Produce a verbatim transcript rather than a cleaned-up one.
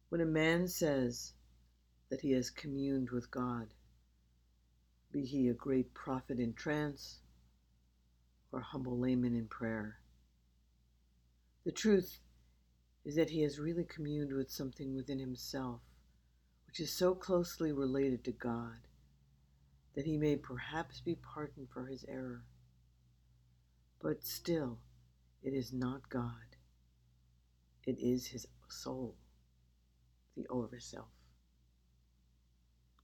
When a man says that he has communed with God, be he a great prophet in trance or humble layman in prayer, the truth is that he has really communed with something within himself which is so closely related to God that he may perhaps be pardoned for his error. But still, it is not God. It is his soul, the overself.